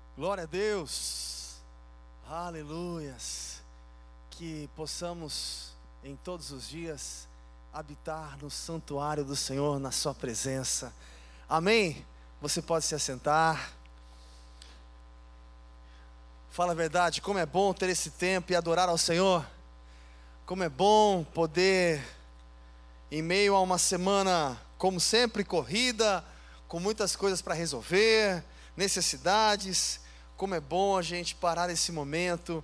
Glória a Deus, aleluias, que possamos em todos os dias habitar no santuário do Senhor, na sua presença, amém? Você pode se assentar. Fala a verdade, como é bom ter esse tempo e adorar ao Senhor, como é bom poder, em meio a uma semana, como sempre, corrida, com muitas coisas para resolver, necessidades, como é bom a gente parar esse momento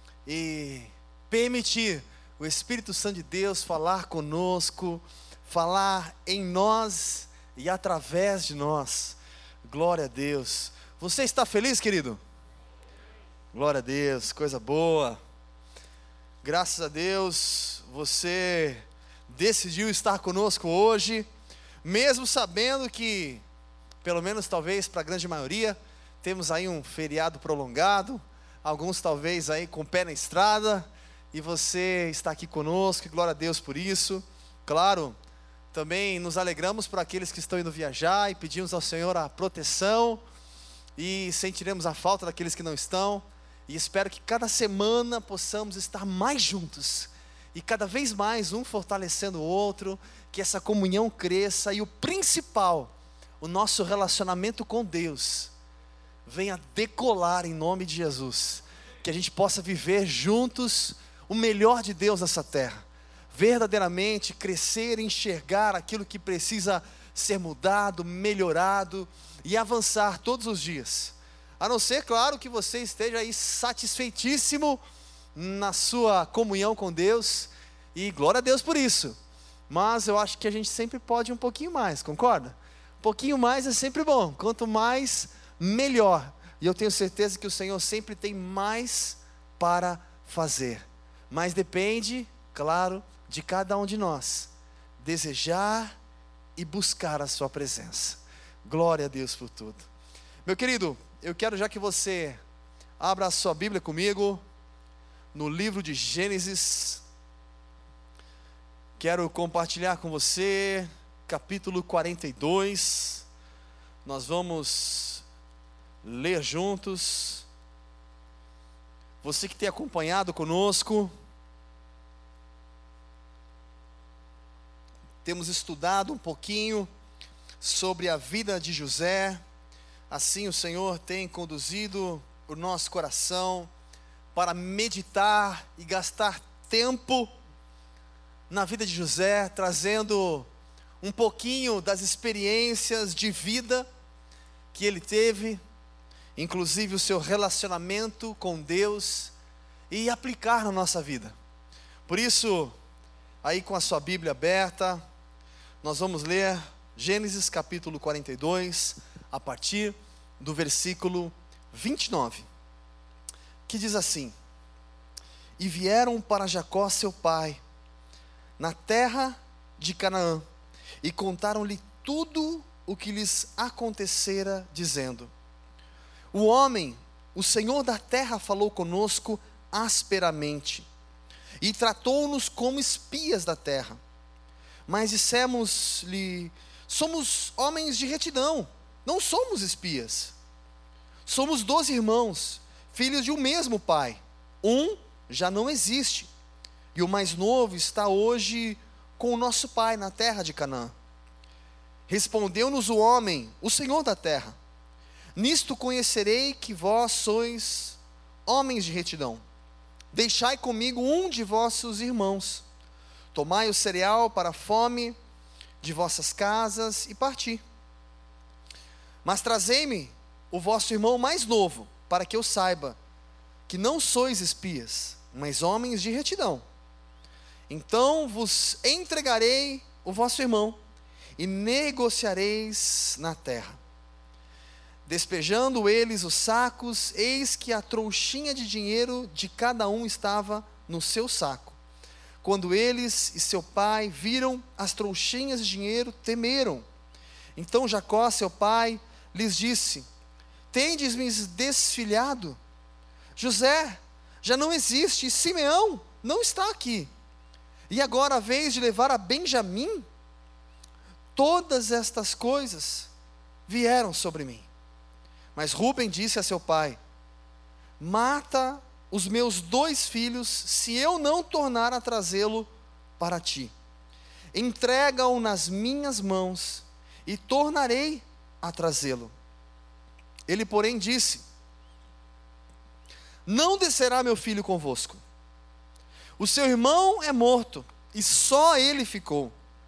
e permitir o Espírito Santo de Deus falar conosco, falar em nós e através de nós. Glória a Deus. Você está feliz, querido? Glória a Deus, coisa boa. Graças a Deus, você decidiu estar conosco hoje, mesmo sabendo que, pelo menos talvez para a grande maioria, temos aí um feriado prolongado, alguns talvez aí com o pé na estrada, e você está aqui conosco, e glória a Deus por isso. Claro, também nos alegramos por aqueles que estão indo viajar, e pedimos ao Senhor a proteção, e sentiremos a falta daqueles que não estão, e espero que cada semana possamos estar mais juntos, e cada vez mais um fortalecendo o outro, que essa comunhão cresça, e o principal, o nosso relacionamento com Deus venha decolar em nome de Jesus, que a gente possa viver juntos o melhor de Deus nessa terra, verdadeiramente crescer, enxergar aquilo que precisa ser mudado, melhorado e avançar todos os dias, a não ser, claro, que você esteja aí satisfeitíssimo na sua comunhão com Deus, e glória a Deus por isso, mas eu acho que a gente sempre pode um pouquinho mais, concorda? Um pouquinho mais é sempre bom, quanto mais, melhor, e eu tenho certeza que o Senhor sempre tem mais para fazer, mas depende, claro, de cada um de nós, desejar e buscar a sua presença. Glória a Deus por tudo. Meu querido, eu quero já que você abra a sua Bíblia comigo, no livro de Gênesis, quero compartilhar com você, capítulo 42, nós vamos ler juntos. Você que tem acompanhado conosco, temos estudado um pouquinho sobre a vida de José, assim o Senhor tem conduzido o nosso coração para meditar e gastar tempo na vida de José, trazendo um pouquinho das experiências de vida que ele teve, inclusive o seu relacionamento com Deus, e aplicar na nossa vida. Por isso, aí com a sua Bíblia aberta, nós vamos ler Gênesis capítulo 42, a partir do versículo 29, que diz assim: E vieram para Jacó seu pai, na terra de Canaã, e contaram-lhe tudo o que lhes acontecera, dizendo: O homem, o Senhor da terra, falou conosco asperamente, e tratou-nos como espias da terra. Mas dissemos-lhe: somos homens de retidão, não somos espias. Somos 12 irmãos, filhos de um mesmo pai. Um já não existe, e o mais novo está hoje com o nosso pai na terra de Canaã. Respondeu-nos o homem, o Senhor da terra: Nisto conhecerei que vós sois homens de retidão. Deixai comigo um de vossos irmãos. Tomai o cereal para a fome de vossas casas e parti. Mas trazei-me o vosso irmão mais novo, para que eu saiba que não sois espias, mas homens de retidão. Então vos entregarei o vosso irmão, e negociareis na terra. Despejando eles os sacos, eis que a trouxinha de dinheiro de cada um estava no seu saco. Quando eles e seu pai viram as trouxinhas de dinheiro, temeram. Então Jacó, seu pai, lhes disse: Tendes-me desfilhado? José já não existe, e Simeão não está aqui. E agora a vez de levar a Benjamim? Todas estas coisas vieram sobre mim. Mas Rúben disse a seu pai: mata os meus 2 filhos, se eu não tornar a trazê-lo para ti. Entrega-o nas minhas mãos, e tornarei a trazê-lo. Ele, porém, disse: não descerá meu filho convosco. O seu irmão é morto, e só ele ficou.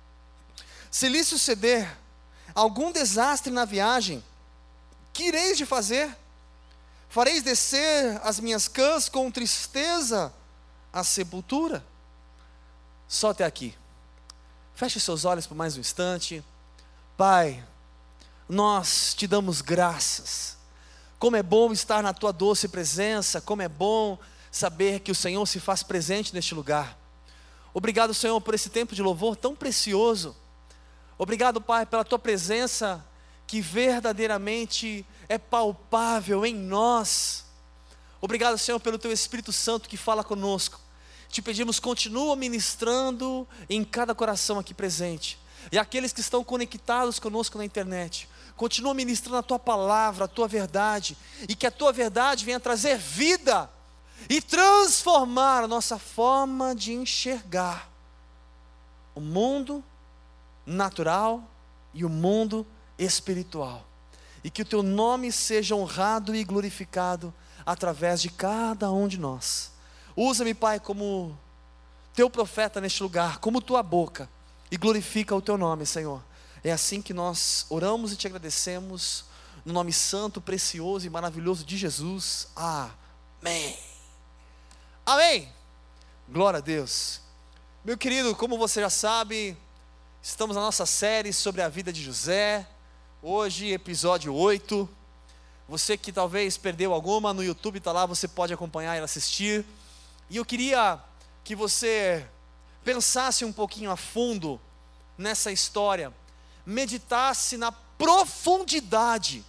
Se lhe suceder algum desastre na viagem, que ireis de fazer? Fareis descer as minhas cãs com tristeza à sepultura? Só até aqui. Feche seus olhos por mais um instante. Pai, nós te damos graças. Como é bom estar na tua doce presença, como é bom saber que o Senhor se faz presente neste lugar. Obrigado, Senhor, por esse tempo de louvor tão precioso. Obrigado, Pai, pela tua presença que verdadeiramente é palpável em nós. Obrigado, Senhor, pelo teu Espírito Santo que fala conosco. Te pedimos, continua ministrando em cada coração aqui presente. E aqueles que estão conectados conosco na internet, continua ministrando a tua palavra, a tua verdade, e que a tua verdade venha trazer vida e transformar a nossa forma de enxergar o mundo natural e o mundo espiritual, e que o teu nome seja honrado e glorificado através de cada um de nós. Usa-me, Pai, como teu profeta neste lugar, como tua boca, e glorifica o teu nome, Senhor. É assim que nós oramos e te agradecemos, no nome santo, precioso e maravilhoso de Jesus. Amém. Amém. Glória a Deus. Meu querido, como você já sabe, estamos na nossa série sobre a vida de José. Hoje, episódio 8. Você que talvez perdeu alguma, no YouTube está lá, você pode acompanhar e assistir. E eu queria que você pensasse um pouquinho a fundo nessa história, meditasse na profundidade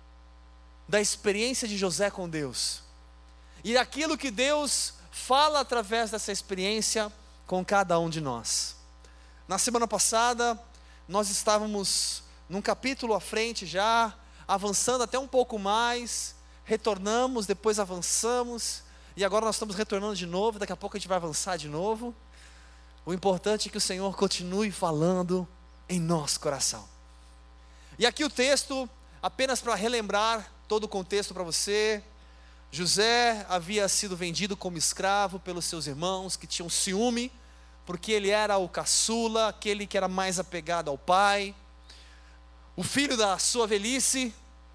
da experiência de José com Deus, e aquilo que Deus fala através dessa experiência com cada um de nós. Na semana passada, nós estávamos num capítulo à frente já, avançando até um pouco mais, retornamos, depois avançamos, e agora nós estamos retornando de novo, daqui a pouco a gente vai avançar de novo. O importante é que o Senhor continue falando em nosso coração. E aqui o texto, apenas para relembrar todo o contexto para você: José havia sido vendido como escravo pelos seus irmãos, que tinham ciúme, porque ele era o caçula, aquele que era mais apegado ao pai, o filho da sua velhice.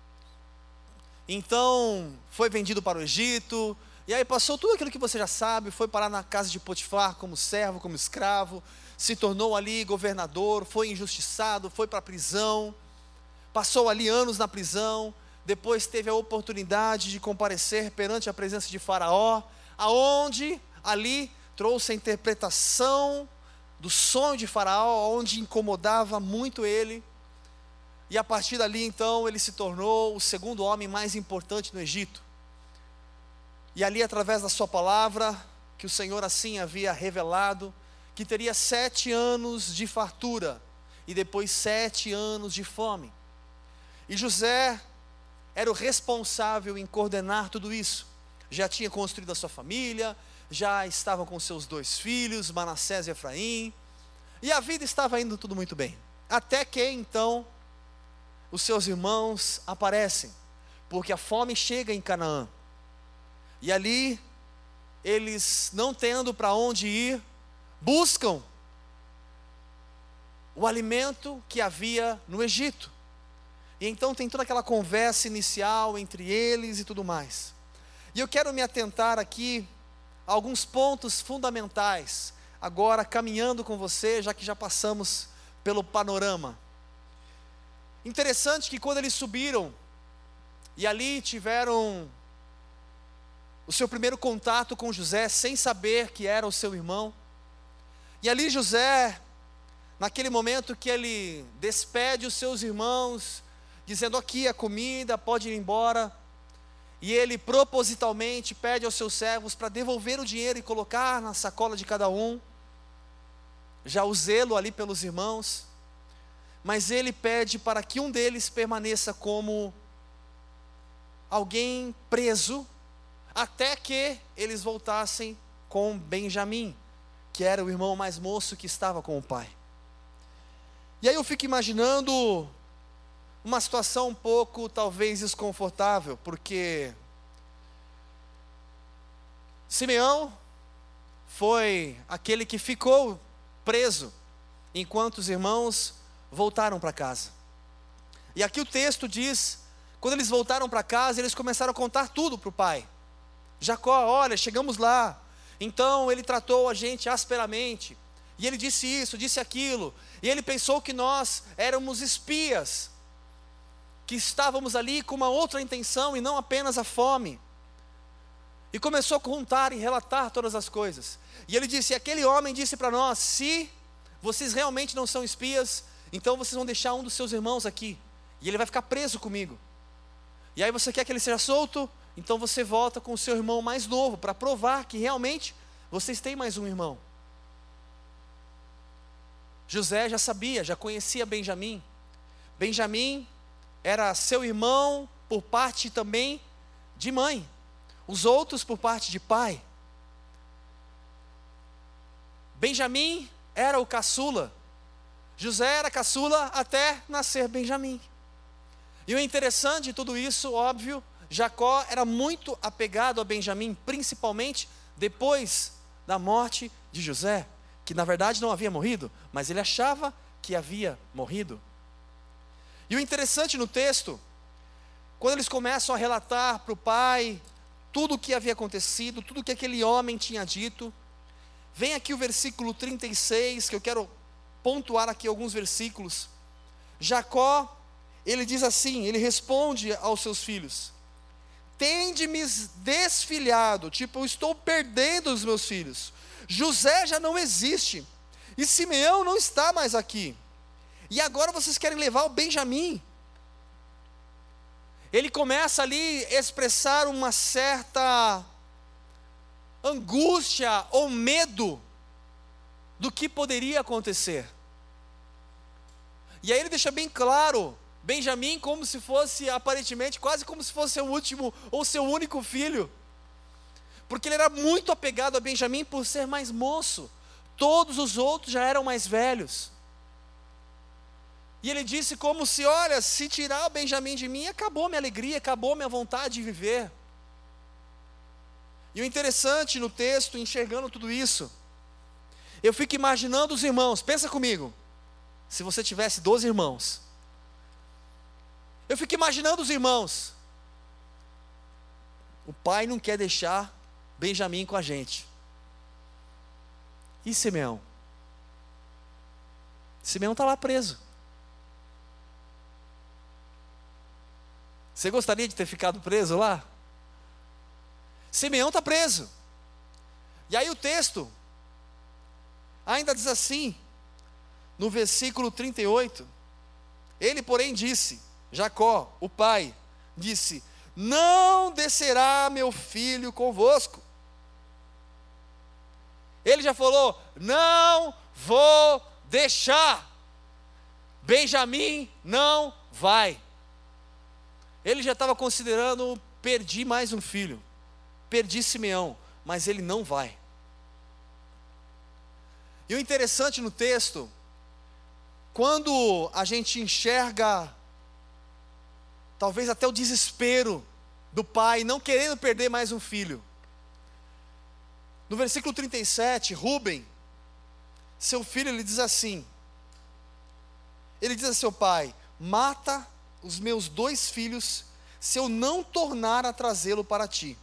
Então foi vendido para o Egito, e aí passou tudo aquilo que você já sabe, foi parar na casa de Potifar como servo, como escravo, se tornou ali governador, foi injustiçado, foi para a prisão, passou ali anos na prisão, depois teve a oportunidade de comparecer perante a presença de Faraó, aonde ali trouxe a interpretação do sonho de Faraó, onde incomodava muito ele, e a partir dali então ele se tornou o segundo homem mais importante no Egito. E ali, através da sua palavra, que o Senhor assim havia revelado, que teria 7 anos de fartura, e depois 7 anos de fome. E José era o responsável em coordenar tudo isso. Já tinha construído a sua família, já estava com seus 2 filhos, Manassés e Efraim, e a vida estava indo tudo muito bem. Até que então, os seus irmãos aparecem, porque a fome chega em Canaã. E ali, eles não tendo para onde ir, buscam o alimento que havia no Egito. E então tem toda aquela conversa inicial entre eles e tudo mais. E eu quero me atentar aqui a alguns pontos fundamentais, agora caminhando com você, já que já passamos pelo panorama. Interessante que quando eles subiram, e ali tiveram o seu primeiro contato com José, sem saber que era o seu irmão, e ali José, naquele momento que ele despede os seus irmãos, dizendo: aqui a comida, pode ir embora, e ele propositalmente pede aos seus servos para devolver o dinheiro e colocar na sacola de cada um, já o zelo ali pelos irmãos, mas ele pede para que um deles permaneça como alguém preso, até que eles voltassem com Benjamim, que era o irmão mais moço que estava com o pai. E aí eu fico imaginando uma situação um pouco, talvez, desconfortável, porque Simeão foi aquele que ficou preso, enquanto os irmãos voltaram para casa. E aqui o texto diz, quando eles voltaram para casa, eles começaram a contar tudo para o pai. Jacó, olha, chegamos lá, então ele tratou a gente asperamente, e ele disse isso, disse aquilo, e ele pensou que nós éramos espias, que estávamos ali com uma outra intenção, e não apenas a fome. E começou a contar e relatar todas as coisas. E ele disse, aquele homem disse para nós, se vocês realmente não são espias, então vocês vão deixar um dos seus irmãos aqui, e ele vai ficar preso comigo. E aí você quer que ele seja solto? Então você volta com o seu irmão mais novo, para provar que realmente vocês têm mais um irmão. José já sabia, já conhecia Benjamim. Benjamim era seu irmão por parte também de mãe, os outros por parte de pai. Benjamim era o caçula, José era caçula até nascer Benjamim. E o interessante de tudo isso, óbvio, Jacó era muito apegado a Benjamim, principalmente depois da morte de José, que na verdade não havia morrido, mas ele achava que havia morrido. E o interessante no texto, quando eles começam a relatar para o pai tudo o que havia acontecido, tudo o que aquele homem tinha dito, vem aqui o versículo 36, que eu quero pontuar aqui alguns versículos. Jacó, ele diz assim, ele responde aos seus filhos, tende-me desfilhado, tipo, eu estou perdendo os meus filhos, José já não existe, e Simeão não está mais aqui, e agora vocês querem levar o Benjamim. Ele começa ali a expressar uma certa angústia ou medo do que poderia acontecer. E aí ele deixa bem claro, Benjamim como se fosse, aparentemente, quase como se fosse seu último ou seu único filho. Porque ele era muito apegado a Benjamim por ser mais moço. Todos os outros já eram mais velhos. E ele disse como se, olha, se tirar o Benjamim de mim, acabou minha alegria, acabou minha vontade de viver. E o interessante no texto, enxergando tudo isso, eu fico imaginando os irmãos, pensa comigo, se você tivesse 12 irmãos, eu fico imaginando os irmãos, o pai não quer deixar Benjamim com a gente, e Simeão? Simeão está lá preso. Você gostaria de ter ficado preso lá? Simeão está preso. E aí o texto ainda diz assim, no versículo 38, ele porém disse, Jacó, o pai, disse, não descerá meu filho convosco. Ele já falou, não vou deixar, Benjamim não vai. Ele já estava considerando, perdi mais um filho, perdi Simeão, mas ele não vai. E o interessante no texto, quando a gente enxerga, talvez até o desespero do pai, não querendo perder mais um filho. No versículo 37, Rúben, seu filho, ele diz assim, ele diz a seu pai, mata os meus 2 filhos, se eu não tornar a trazê-lo para ti.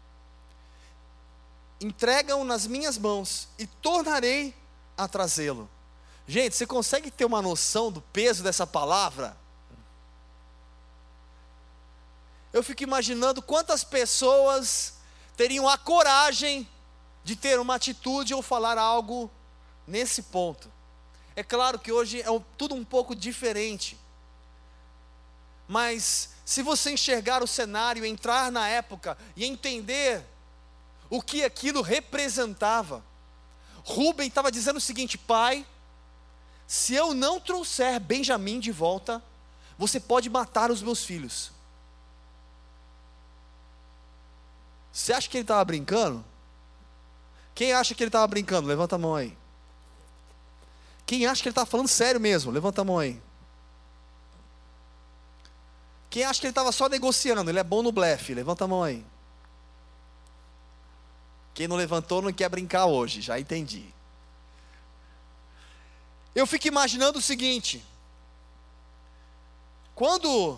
Entrega-o nas minhas mãos, e tornarei a trazê-lo. Gente, você consegue ter uma noção do peso dessa palavra? Eu fico imaginando quantas pessoas teriam a coragem de ter uma atitude ou falar algo nesse ponto. É claro que hoje é tudo um pouco diferente, mas se você enxergar o cenário, entrar na época e entender o que aquilo representava, Rúben estava dizendo o seguinte, pai, se eu não trouxer Benjamim de volta, você pode matar os meus filhos. Você acha que ele estava brincando? Quem acha que ele estava brincando? Levanta a mão aí. Quem acha que ele estava falando sério mesmo? Levanta a mão aí. Quem acha que ele estava só negociando? Ele é bom no blefe. Levanta a mão aí. Quem não levantou não quer brincar hoje, já entendi. Eu fico imaginando o seguinte: quando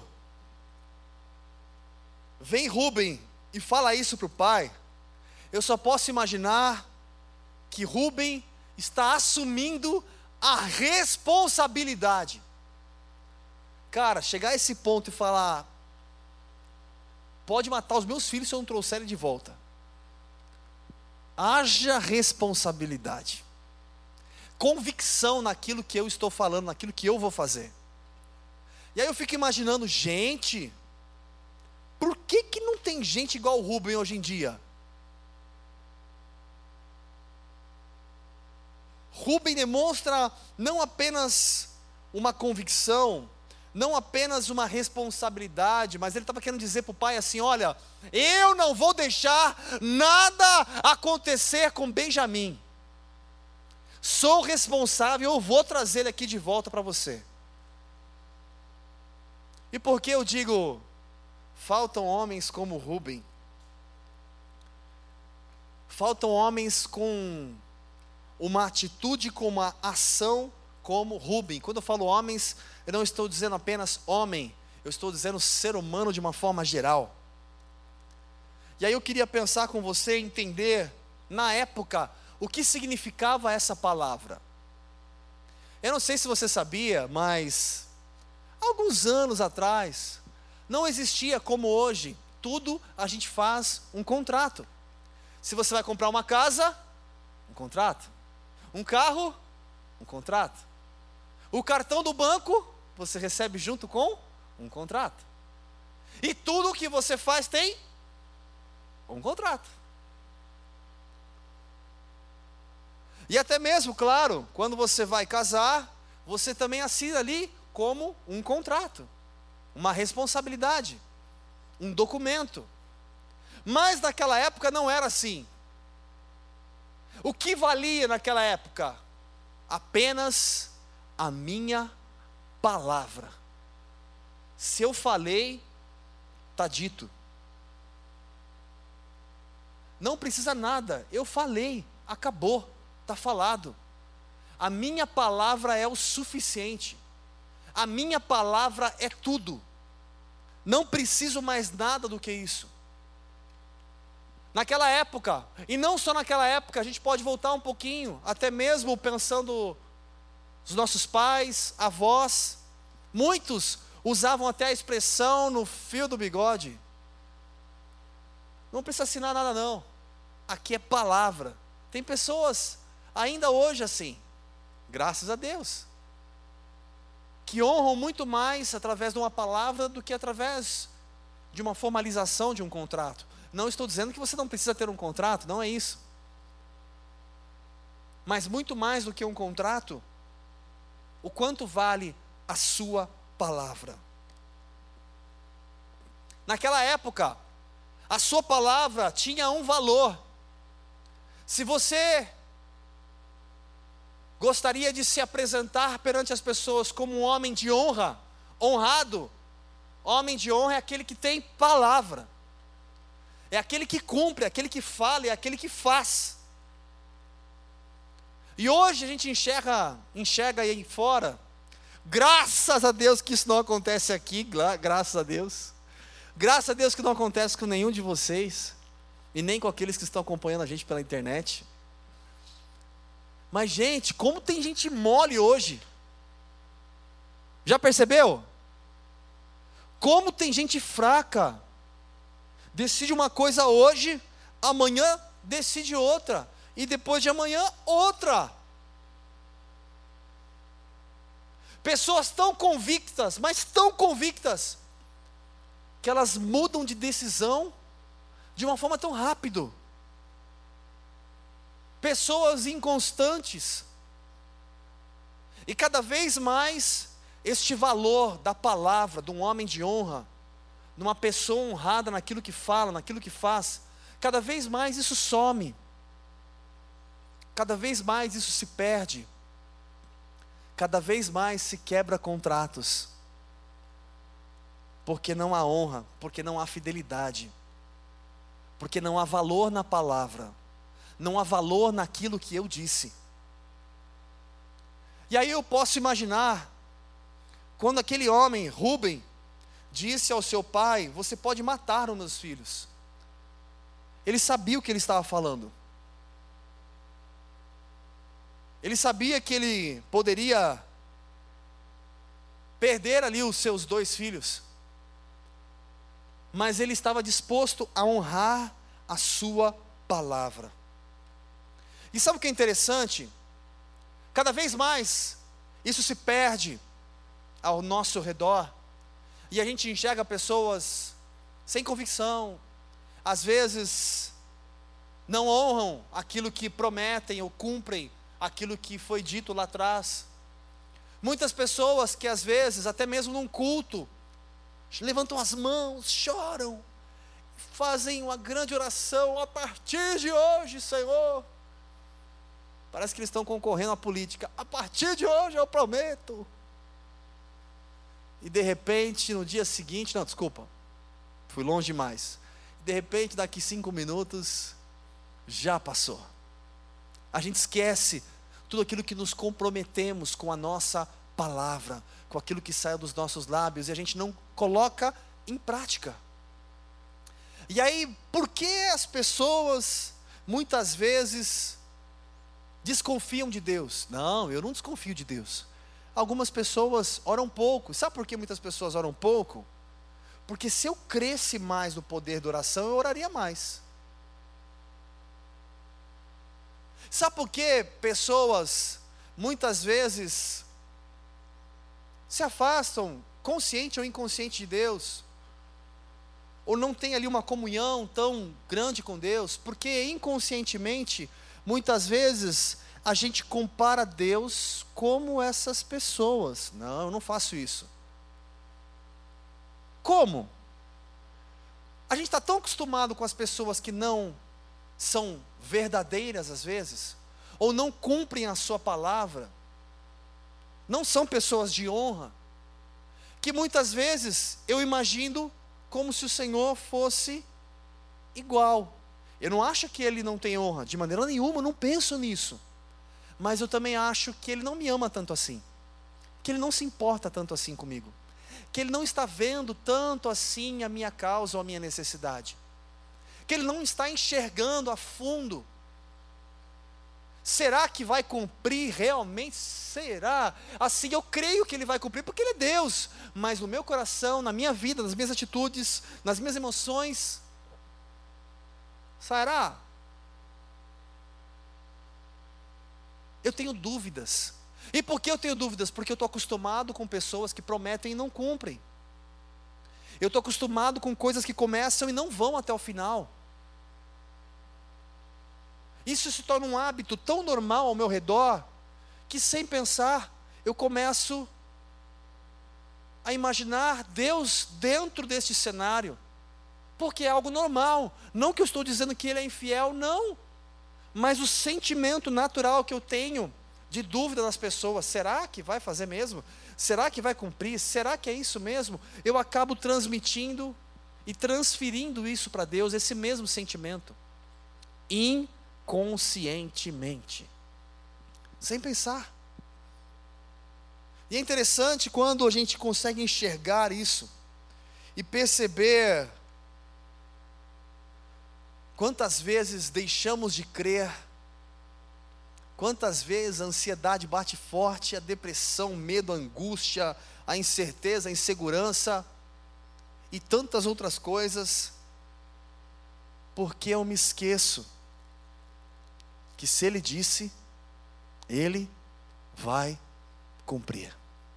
vem Rubem e fala isso para o pai, eu só posso imaginar que Rubem está assumindo a responsabilidade. Cara, chegar a esse ponto e falar: pode matar os meus filhos se eu não trouxer ele de volta. Haja responsabilidade, convicção naquilo que eu estou falando, naquilo que eu vou fazer. E aí eu fico imaginando, gente, por que não tem gente igual o Rubem hoje em dia? Rubem demonstra não apenas uma convicção, não apenas uma responsabilidade, mas ele estava querendo dizer para o pai assim: olha, eu não vou deixar nada acontecer com Benjamim. Sou responsável, eu vou trazer ele aqui de volta para você. E por que eu digo, faltam homens como Rubem? Faltam homens com uma atitude, com uma ação como Rubem. Quando eu falo homens, eu não estou dizendo apenas homem, eu estou dizendo ser humano de uma forma geral. E aí eu queria pensar com você, entender, na época, o que significava essa palavra. Eu não sei se você sabia, mas alguns anos atrás, não existia como hoje, tudo a gente faz um contrato. Se você vai comprar uma casa, um contrato. Um carro, um contrato. O cartão do banco, você recebe junto com um contrato. E tudo o que você faz tem um contrato. E até mesmo, claro, quando você vai casar, você também assina ali como um contrato, uma responsabilidade, um documento. Mas naquela época não era assim. O que valia naquela época? Apenas a minha palavra. Se eu falei, está dito. Não precisa nada, eu falei, acabou, está falado. A minha palavra é o suficiente. A minha palavra é tudo. Não preciso mais nada do que isso. Naquela época, e não só naquela época, a gente pode voltar um pouquinho, até mesmo pensando os nossos pais, avós, muitos usavam até a expressão no fio do bigode. Não precisa assinar nada não, aqui é palavra. Tem pessoas ainda hoje assim, graças a Deus, que honram muito mais através de uma palavra do que através de uma formalização de um contrato. Não estou dizendo que você não precisa ter um contrato, não é isso. Mas muito mais do que um contrato, o quanto vale a sua palavra. Naquela época, a sua palavra tinha um valor. Se você gostaria de se apresentar perante as pessoas como um homem de honra, honrado, homem de honra é aquele que tem palavra. É aquele que cumpre, é aquele que fala, é aquele que faz. E hoje a gente enxerga aí fora, graças a Deus que isso não acontece aqui, graças a Deus. Graças a Deus que não acontece com nenhum de vocês, e nem com aqueles que estão acompanhando a gente pela internet. Mas gente, como tem gente mole hoje? Já percebeu? Como tem gente fraca? Decide uma coisa hoje, amanhã decide outra, e depois de amanhã outra. Pessoas tão convictas, mas tão convictas, que elas mudam de decisão de uma forma tão rápido. Pessoas inconstantes. E cada vez mais, este valor da palavra, de um homem de honra, numa pessoa honrada naquilo que fala, naquilo que faz, cada vez mais isso some, cada vez mais isso se perde, cada vez mais se quebra contratos, porque não há honra, porque não há fidelidade, porque não há valor na palavra, não há valor naquilo que eu disse. E aí eu posso imaginar, quando aquele homem, Rúben, disse ao seu pai: você pode matar os meus filhos. Ele sabia o que ele estava falando. Ele sabia que ele poderia perder ali os seus 2 filhos. Mas ele estava disposto a honrar a sua palavra. E sabe o que é interessante? Cada vez mais isso se perde ao nosso redor. E a gente enxerga pessoas sem convicção, às vezes não honram aquilo que prometem ou cumprem aquilo que foi dito lá atrás. Muitas pessoas que às vezes, até mesmo num culto, levantam as mãos, choram, fazem uma grande oração: a partir de hoje, Senhor. Parece que eles estão concorrendo à política: a partir de hoje eu prometo. E de repente, no dia seguinte, não, desculpa, fui longe demais. De repente, daqui 5 minutos, já passou. A gente esquece tudo aquilo que nos comprometemos com a nossa palavra, com aquilo que sai dos nossos lábios, e a gente não coloca em prática. E aí, por que as pessoas, muitas vezes, desconfiam de Deus? Não, eu não desconfio de Deus. Algumas pessoas oram pouco. Sabe por que muitas pessoas oram pouco? Porque se eu cresce mais no poder da oração, eu oraria mais. Sabe por que pessoas, muitas vezes, se afastam, consciente ou inconsciente de Deus? Ou não tem ali uma comunhão tão grande com Deus? Porque inconscientemente, muitas vezes, a gente compara Deus como essas pessoas. Não, eu não faço isso. Como? A gente está tão acostumado com as pessoas que não são verdadeiras às vezes, ou não cumprem a sua palavra, não são pessoas de honra, que muitas vezes eu imagino como se o Senhor fosse igual. Eu não acho que Ele não tem honra, de maneira nenhuma, eu não penso nisso. Mas eu também acho que Ele não me ama tanto assim, que Ele não se importa tanto assim comigo, que Ele não está vendo tanto assim a minha causa ou a minha necessidade, que Ele não está enxergando a fundo. Será que vai cumprir realmente? Será? Assim, eu creio que Ele vai cumprir, porque Ele é Deus, mas no meu coração, na minha vida, nas minhas atitudes, nas minhas emoções, será? Eu tenho dúvidas. E por que eu tenho dúvidas? Porque eu estou acostumado com pessoas que prometem e não cumprem. Eu estou acostumado com coisas que começam e não vão até o final. Isso se torna um hábito tão normal ao meu redor, que sem pensar, eu começo a imaginar Deus dentro deste cenário, porque é algo normal. Não que eu estou dizendo que Ele é infiel, não. Mas o sentimento natural que eu tenho de dúvida das pessoas: será que vai fazer mesmo? Será que vai cumprir? Será que é isso mesmo? Eu acabo transmitindo e transferindo isso para Deus, esse mesmo sentimento, inconscientemente, sem pensar. E é interessante quando a gente consegue enxergar isso e perceber quantas vezes deixamos de crer, quantas vezes a ansiedade bate forte, a depressão, o medo, a angústia, a incerteza, a insegurança e tantas outras coisas, porque eu me esqueço que se Ele disse, Ele vai cumprir.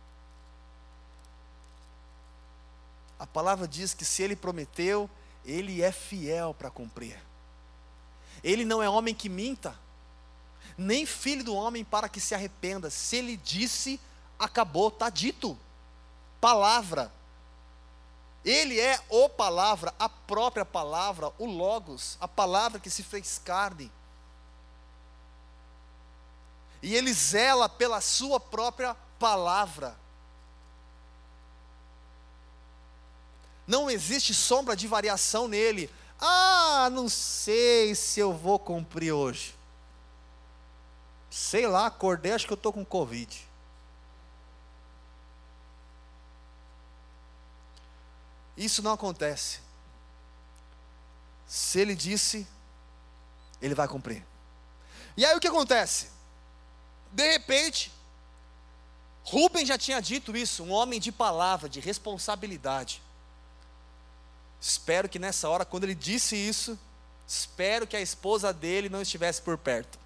A palavra diz que se Ele prometeu, Ele é fiel para cumprir. Ele não é homem que minta, nem filho do homem para que se arrependa. Se Ele disse, acabou, está dito. Palavra. Ele é o palavra, a própria palavra, o Logos, a palavra que se fez carne. E ele zela pela sua própria palavra. Não existe sombra de variação nele. Ah, não sei se eu vou cumprir hoje. Sei lá, acordei, acho que eu estou com Covid. Isso não acontece. Se ele disse, ele vai cumprir. E aí o que acontece? De repente, Rubem já tinha dito isso, um homem de palavra, de responsabilidade. Espero que nessa hora, quando ele disse isso, espero que a esposa dele não estivesse por perto.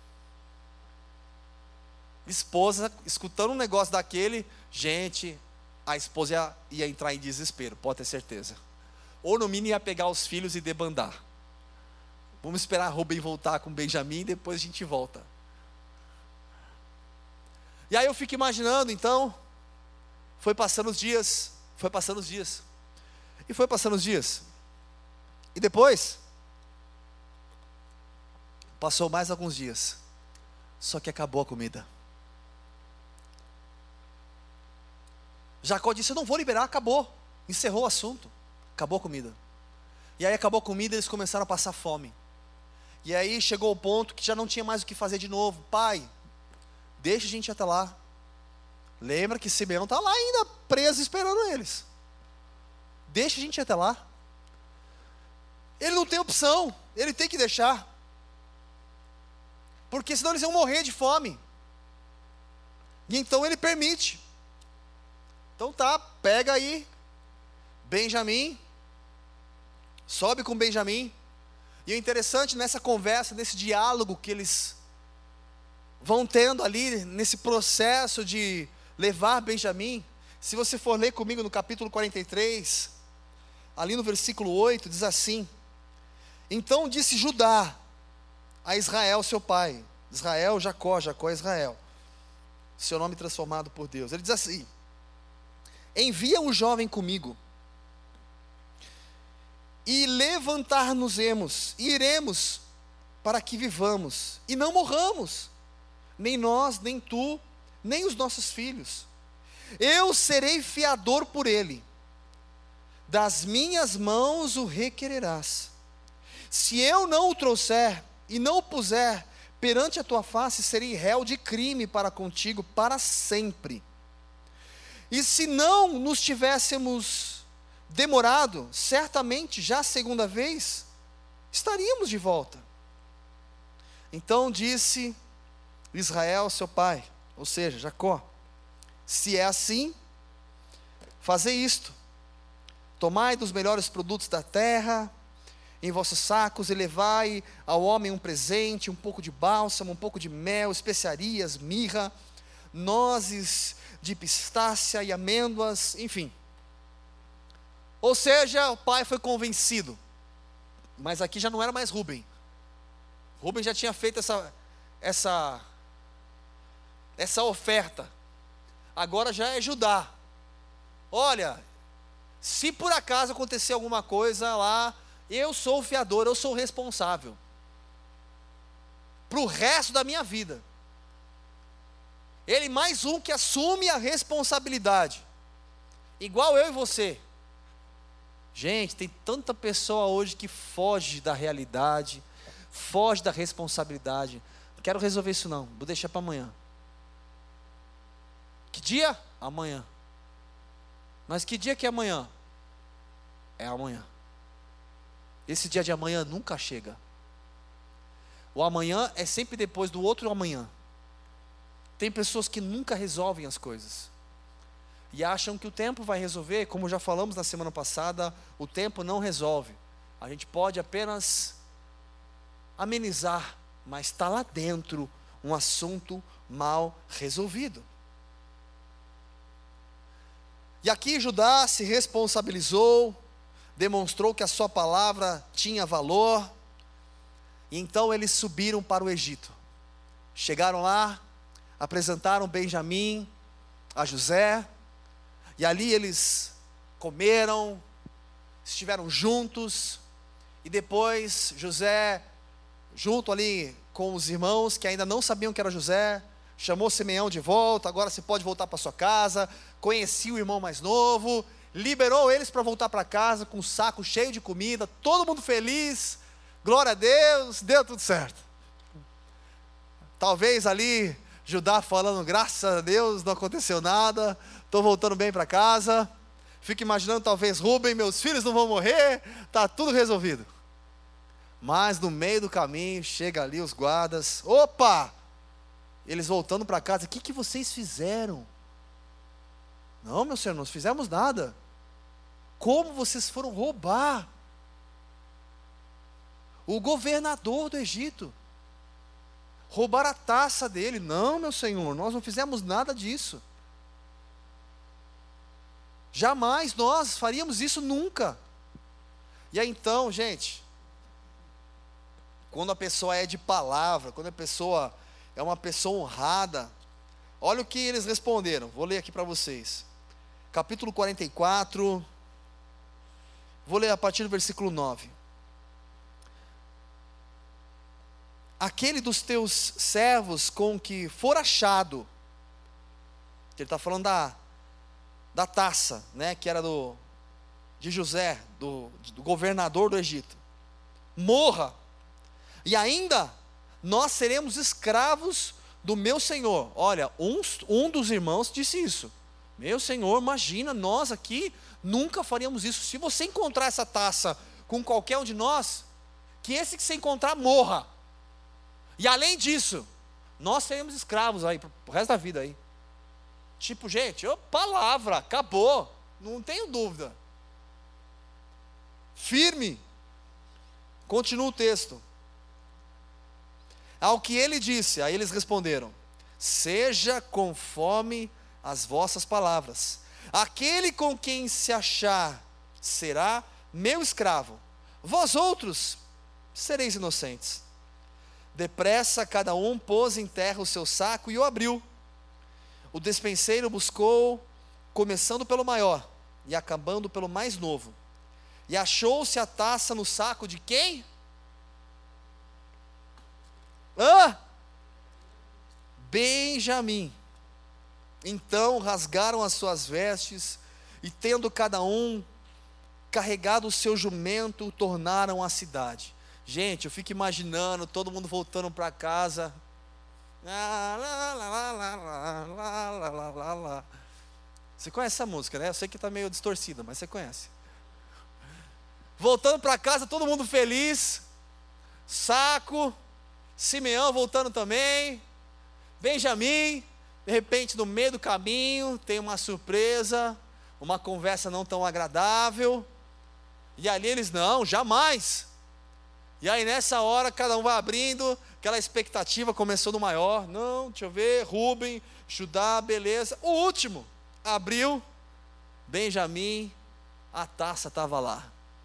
Esposa, escutando um negócio daquele, gente, a esposa ia entrar em desespero, pode ter certeza. Ou no mínimo ia pegar os filhos e debandar. Vamos esperar Rubem voltar com Benjamim e depois a gente volta. E aí eu fico imaginando, então, foi passando os dias. E depois, passou mais alguns dias, só que acabou a comida. Jacó disse, eu não vou liberar, acabou, encerrou o assunto, acabou a comida. E aí acabou a comida, eles começaram a passar fome. E aí chegou o ponto que já não tinha mais o que fazer de novo. Pai, deixa a gente ir até lá. Lembra que Simeão está lá ainda preso esperando eles. Deixa a gente ir até lá. Ele não tem opção, ele tem que deixar. Porque senão eles iam morrer de fome. E então ele permite. Então tá, pega aí Benjamim, sobe com Benjamim. E o interessante nessa conversa, nesse diálogo que eles vão tendo ali, nesse processo de levar Benjamim, se você for ler comigo no capítulo 43, ali no versículo 8, diz assim: então disse Judá a Israel seu pai, Israel, Jacó, Jacó, Israel, seu nome transformado por Deus. Ele diz assim: envia um jovem comigo, e levantar-nos-emos, e iremos, para que vivamos, e não morramos, nem nós, nem tu, nem os nossos filhos. Eu serei fiador por ele, das minhas mãos o requererás. Se eu não o trouxer, e não o puser perante a tua face, serei réu de crime para contigo, para sempre. E se não nos tivéssemos demorado, certamente já a segunda vez, estaríamos de volta. Então disse Israel seu pai, ou seja, Jacó: se é assim, fazei isto: tomai dos melhores produtos da terra em vossos sacos, e levai ao homem um presente, um pouco de bálsamo, um pouco de mel, especiarias, mirra, nozes de pistácia e amêndoas, enfim. Ou seja, o pai foi convencido. Mas aqui já não era mais Rubem. Rubem já tinha feito essa oferta. Agora já é Judá. Olha, se por acaso acontecer alguma coisa lá, eu sou o fiador, eu sou o responsável para o resto da minha vida. Ele mais um que assume a responsabilidade, igual eu e você. Gente, tem tanta pessoa hoje que foge da realidade, foge da responsabilidade. Não quero resolver isso não, vou deixar para amanhã. Que dia? Amanhã. Mas que dia que é amanhã? É amanhã. Esse dia de amanhã nunca chega. O amanhã é sempre depois do outro amanhã. Tem pessoas que nunca resolvem as coisas e acham que o tempo vai resolver. Como já falamos na semana passada, o tempo não resolve. A gente pode apenas amenizar, mas está lá dentro um assunto mal resolvido. E aqui Judá se responsabilizou, demonstrou que a sua palavra tinha valor, e então eles subiram para o Egito. Chegaram lá, apresentaram Benjamim a José, e ali eles comeram, estiveram juntos, e depois José, junto ali com os irmãos que ainda não sabiam que era José, chamou Simeão de volta, agora você pode voltar para sua casa, conhecia o irmão mais novo, liberou eles para voltar para casa com um saco cheio de comida, todo mundo feliz, glória a Deus, deu tudo certo. Talvez ali, Judá falando, graças a Deus, não aconteceu nada, estou voltando bem para casa. Fico imaginando talvez, Rubem, meus filhos não vão morrer, está tudo resolvido. Mas no meio do caminho, chega ali os guardas, opa! Eles voltando para casa, o que vocês fizeram? Não, meu senhor, não fizemos nada. Como vocês foram roubar o governador do Egito? Roubar a taça dele? Não, meu senhor, nós não fizemos nada disso. Jamais nós faríamos isso, nunca. E aí então, gente, quando a pessoa é de palavra, quando a pessoa é uma pessoa honrada, olha o que eles responderam, vou ler aqui para vocês, capítulo 44, vou ler a partir do versículo 9. Aquele dos teus servos com que for achado, ele está falando da taça, né, que era de José, do governador do Egito, morra, e ainda nós seremos escravos do meu senhor. Olha, um dos irmãos disse isso, meu senhor, imagina, nós aqui nunca faríamos isso. Se você encontrar essa taça com qualquer um de nós, que esse que você encontrar morra, e além disso, nós seremos escravos aí, pro resto da vida aí. Tipo, gente, palavra, acabou, não tenho dúvida. Firme. Continua o texto. Ao que ele disse, aí eles responderam, seja conforme as vossas palavras. Aquele com quem se achar será meu escravo. Vós outros sereis inocentes. Depressa cada um pôs em terra o seu saco e o abriu. O despenseiro buscou, começando pelo maior e acabando pelo mais novo. E achou-se a taça no saco de quem? Benjamim. Então rasgaram as suas vestes e, tendo cada um carregado o seu jumento, tornaram à cidade. Gente, eu fico imaginando todo mundo voltando para casa. Você conhece essa música, né? Eu sei que está meio distorcida, mas você conhece. Voltando para casa, todo mundo feliz. Saco. Simeão voltando também. Benjamim. De repente, no meio do caminho, tem uma surpresa. Uma conversa não tão agradável. E ali eles, não, jamais. E aí nessa hora, cada um vai abrindo. Aquela expectativa começou no maior. Não, deixa eu ver, Rubem, Judá, beleza. O último, abriu, Benjamim, a taça estava lá.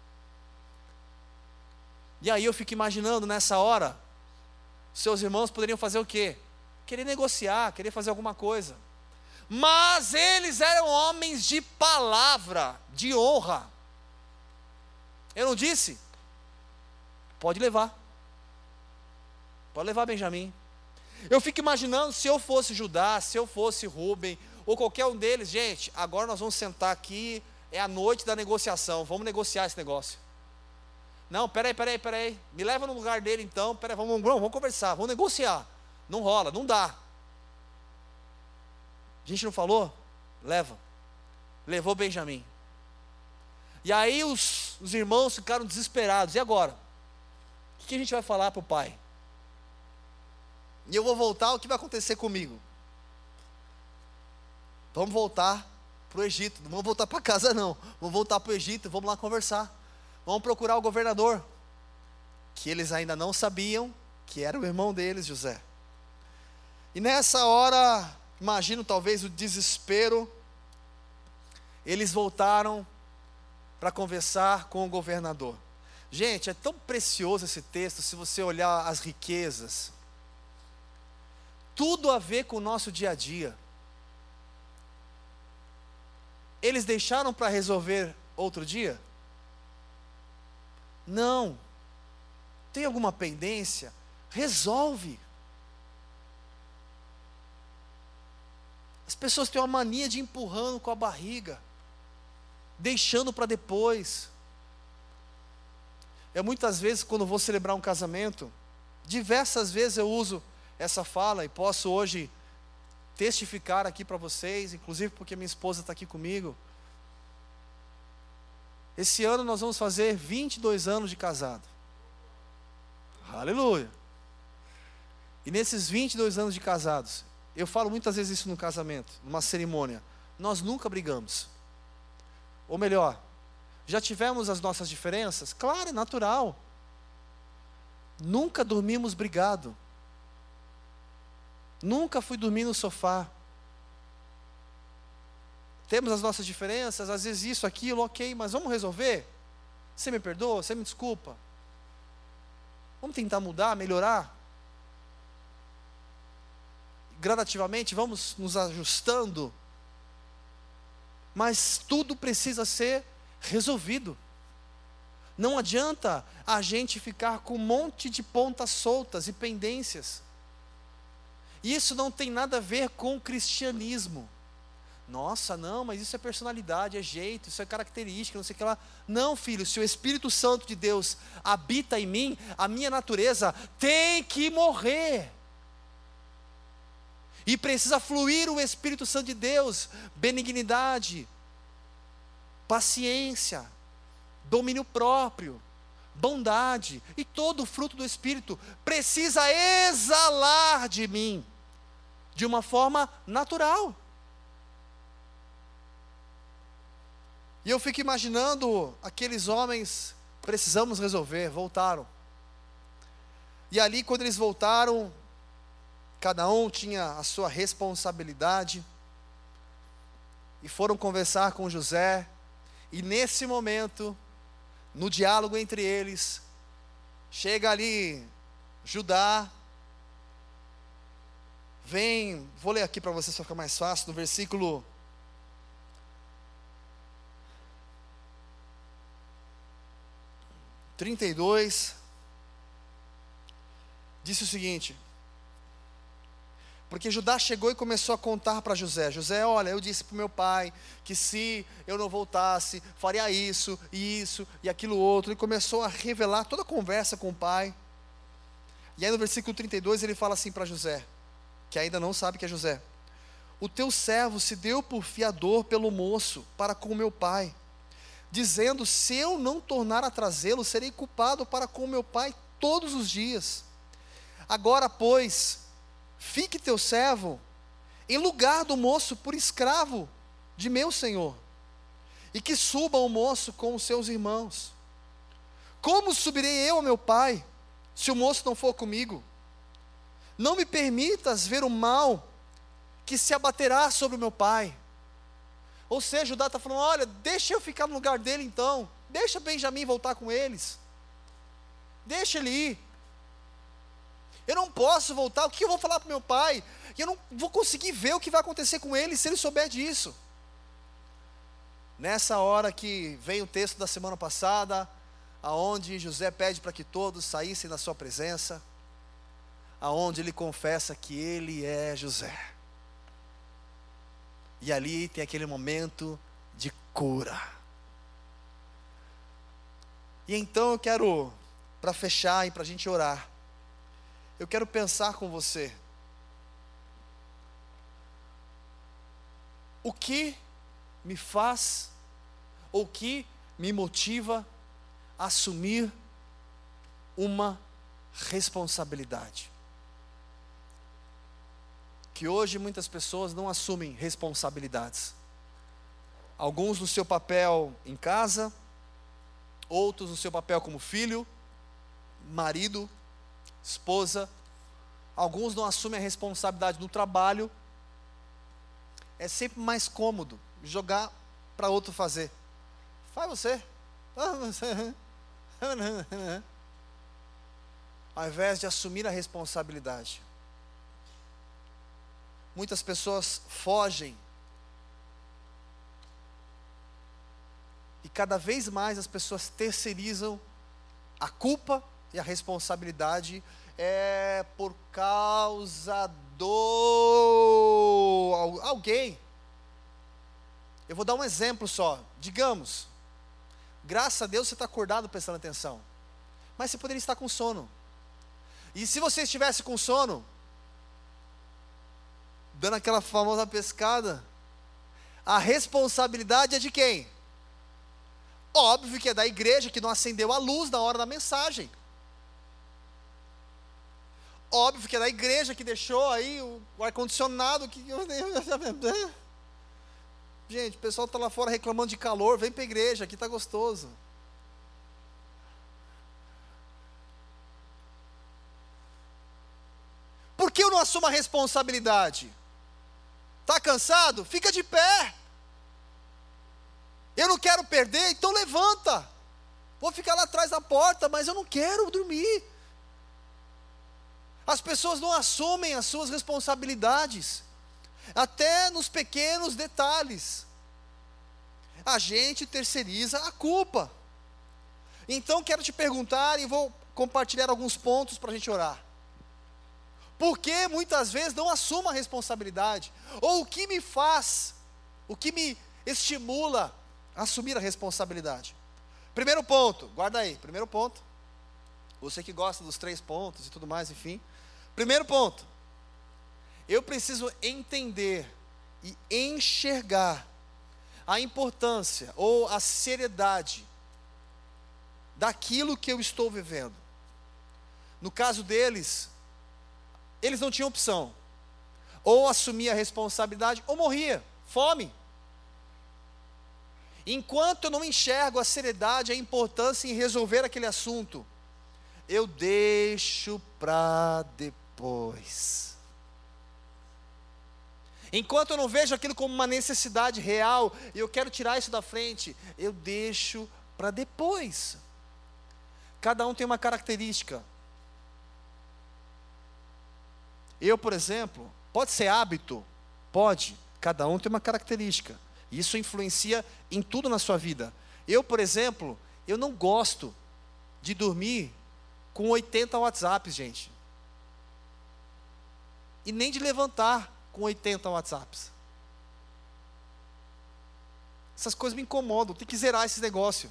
E aí eu fico imaginando nessa hora, seus irmãos poderiam fazer o quê? Querer negociar, querer fazer alguma coisa. Mas eles eram homens de palavra, de honra. Eu não disse? Pode levar. Pode levar, Benjamim. Eu fico imaginando, se eu fosse Judá, se eu fosse Rubem, ou qualquer um deles, gente, agora nós vamos sentar aqui, é a noite da negociação, vamos negociar esse negócio. Não, peraí, me leva no lugar dele então, vamos conversar, vamos negociar. Não rola, não dá. A gente não falou? Leva. Levou Benjamim. E aí os irmãos ficaram desesperados, e agora? O que a gente vai falar para o pai? E eu vou voltar, o que vai acontecer comigo? Vamos voltar para o Egito, não vamos voltar para casa não, vamos voltar para o Egito, vamos lá conversar, vamos procurar o governador, que eles ainda não sabiam, que era o irmão deles, José. E nessa hora, imagino talvez o desespero, eles voltaram para conversar com o governador. Gente, é tão precioso esse texto, se você olhar as riquezas, tudo a ver com o nosso dia a dia. Eles deixaram para resolver outro dia? Não. Tem alguma pendência? Resolve. As pessoas têm uma mania de ir empurrando com a barriga, deixando para depois. Eu muitas vezes, quando vou celebrar um casamento, diversas vezes eu uso essa fala, e posso hoje testificar aqui para vocês, inclusive porque minha esposa está aqui comigo. Esse ano nós vamos fazer 22 anos de casado. Aleluia! E nesses 22 anos de casados, eu falo muitas vezes isso no casamento, numa cerimônia, nós nunca brigamos. Ou melhor, já tivemos as nossas diferenças? Claro, é natural. Nunca dormimos brigado. Nunca fui dormir no sofá. Temos as nossas diferenças, às vezes isso, aquilo, ok, mas vamos resolver? Você me perdoa? Você me desculpa? Vamos tentar mudar, melhorar? Gradativamente, vamos nos ajustando. Mas tudo precisa ser resolvido. Não adianta a gente ficar com um monte de pontas soltas e pendências. Isso não tem nada a ver com o cristianismo. Nossa, não, mas isso é personalidade, é jeito, isso é característica, não sei o que lá. Não, filho, se o Espírito Santo de Deus habita em mim, a minha natureza tem que morrer. E precisa fluir o Espírito Santo de Deus, benignidade, paciência, domínio próprio, bondade, e todo o fruto do Espírito precisa exalar de mim, de uma forma natural. E eu fico imaginando aqueles homens, precisamos resolver, voltaram. E ali quando eles voltaram, cada um tinha a sua responsabilidade, e foram conversar com José, e nesse momento, no diálogo entre eles, chega ali Judá, vem, vou ler aqui para vocês para ficar mais fácil, no versículo 32, disse o seguinte: porque Judá chegou e começou a contar para José: José, olha, eu disse para o meu pai que se eu não voltasse, faria isso e aquilo outro. E começou a revelar toda a conversa com o pai. E aí no versículo 32 ele fala assim para José, que ainda não sabe que é José: o teu servo se deu por fiador pelo moço para com o meu pai, dizendo, se eu não tornar a trazê-lo, serei culpado para com o meu pai todos os dias. Agora, pois, fique teu servo em lugar do moço por escravo de meu senhor, e que suba o moço com os seus irmãos. Como subirei eu ao meu pai, se o moço não for comigo? Não me permitas ver o mal que se abaterá sobre o meu pai. Ou seja, Judá está falando, olha, deixa eu ficar no lugar dele então, deixa Benjamim voltar com eles, deixa ele ir. Eu não posso voltar, o que eu vou falar para o meu pai? Eu não vou conseguir ver o que vai acontecer com ele se ele souber disso. Nessa hora que vem o texto da semana passada, aonde José pede para que todos saíssem da sua presença, aonde ele confessa que ele é José. E ali tem aquele momento de cura. E então eu quero, para fechar e para a gente orar, eu quero pensar com você, o que me faz, ou o que me motiva a assumir uma responsabilidade. Que hoje muitas pessoas não assumem responsabilidades. Alguns no seu papel em casa, outros no seu papel como filho, marido, esposa. Alguns não assumem a responsabilidade do trabalho. É sempre mais cômodo jogar para outro fazer. Faz você. Ao invés de assumir a responsabilidade. Muitas pessoas fogem. E cada vez mais as pessoas terceirizam A culpa e a responsabilidade é por causa do alguém. Eu vou dar um exemplo só. Digamos, graças a Deus você está acordado prestando atenção, mas você poderia estar com sono. E se você estivesse com sono, dando aquela famosa pescada, a responsabilidade é de quem? Óbvio que é da igreja que não acendeu a luz na hora da mensagem. Óbvio que é da igreja que deixou aí o ar-condicionado. Gente, o pessoal está lá fora reclamando de calor, vem para a igreja, aqui está gostoso. Por que eu não assumo a responsabilidade? Está cansado? Fica de pé. Eu não quero perder, então levanta. Vou ficar lá atrás da porta, mas eu não quero dormir. As pessoas não assumem as suas responsabilidades, até nos pequenos detalhes. A gente terceiriza a culpa. Então quero te perguntar e vou compartilhar alguns pontos para a gente orar. Por que muitas vezes não assumo a responsabilidade? Ou o que me faz, o que me estimula a assumir a responsabilidade? Primeiro ponto, guarda aí, primeiro ponto. Você que gosta dos 3 pontos e tudo mais, enfim. Primeiro ponto, eu preciso entender e enxergar a importância ou a seriedade daquilo que eu estou vivendo. No caso deles, eles não tinham opção. Ou assumia a responsabilidade ou morria, fome. Enquanto eu não enxergo a seriedade, a importância em resolver aquele assunto, eu deixo para depois. Enquanto eu não vejo aquilo como uma necessidade real, e eu quero tirar isso da frente, eu deixo para depois. Cada um tem uma característica. Eu, por exemplo, pode ser hábito? Pode. Cada um tem uma característica. Isso influencia em tudo na sua vida. Eu, por exemplo, eu não gosto de dormir com 80 WhatsApps, gente. E nem de levantar com 80 WhatsApps. Essas coisas me incomodam, tem que zerar esse negócio.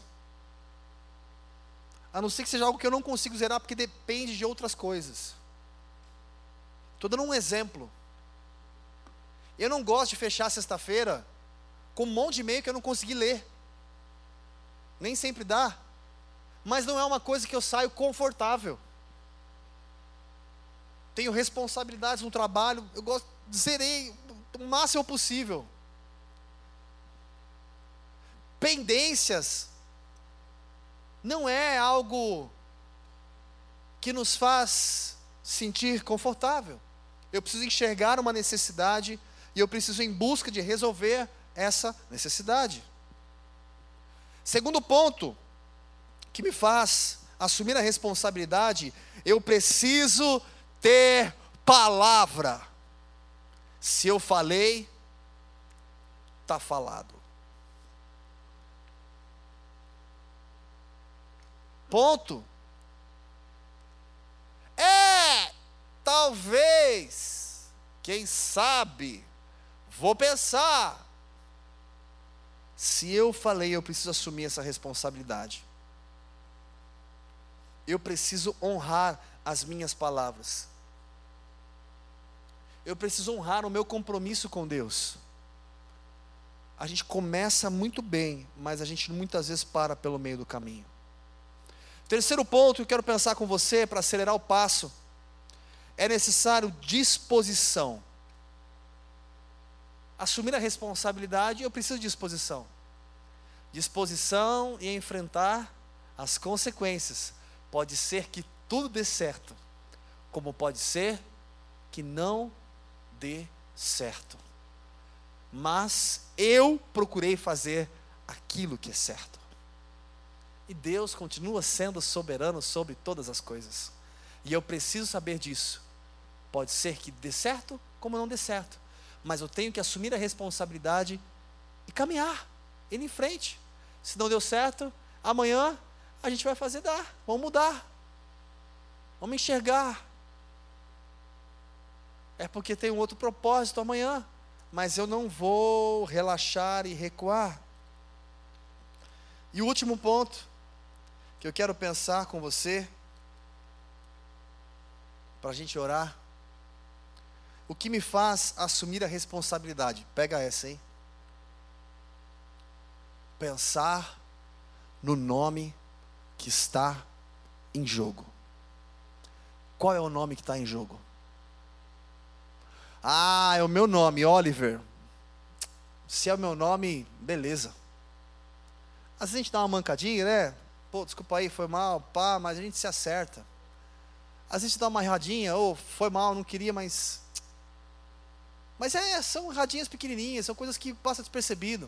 A não ser que seja algo que eu não consigo zerar, porque depende de outras coisas. Estou dando um exemplo. Eu não gosto de fechar sexta-feira com um monte de e-mail que eu não consegui ler. Nem sempre dá. Mas não é uma coisa que eu saio confortável. Tenho responsabilidades no trabalho, eu gosto, zerei o máximo possível. Pendências não é algo que nos faz sentir confortável. Eu preciso enxergar uma necessidade e eu preciso ir em busca de resolver essa necessidade. Segundo ponto que me faz assumir a responsabilidade, eu preciso ter palavra. Se eu falei, está falado. Ponto. Talvez, quem sabe, vou pensar. Se eu falei, eu preciso assumir essa responsabilidade. Eu preciso honrar as minhas palavras. Eu preciso honrar o meu compromisso com Deus. A gente começa muito bem, mas a gente muitas vezes para pelo meio do caminho. Terceiro ponto que eu quero pensar com você, para acelerar o passo, é necessário disposição. Assumir a responsabilidade, eu preciso de disposição. Disposição e enfrentar as consequências. Pode ser que tudo dê certo, como pode ser que não dê certo. Mas eu procurei fazer aquilo que é certo. E Deus continua sendo soberano sobre todas as coisas. E eu preciso saber disso. Pode ser que dê certo, como não dê certo. Mas eu tenho que assumir a responsabilidade e caminhar, ir em frente. Se não deu certo, amanhã a gente vai fazer dar, vamos mudar, vamos enxergar. É porque tem um outro propósito amanhã, mas eu não vou relaxar e recuar. E o último ponto que eu quero pensar com você, para a gente orar, o que me faz assumir a responsabilidade? Pega essa, hein? Pensar no nome que está em jogo. Qual é o nome que está em jogo? Ah, é o meu nome, Oliver. Se é o meu nome, beleza. Às vezes a gente dá uma mancadinha, né? Pô, desculpa aí, foi mal, pá, mas a gente se acerta. Às vezes a gente dá uma erradinha, ou foi mal, não queria, mas são erradinhas pequenininhas, são coisas que passam despercebido.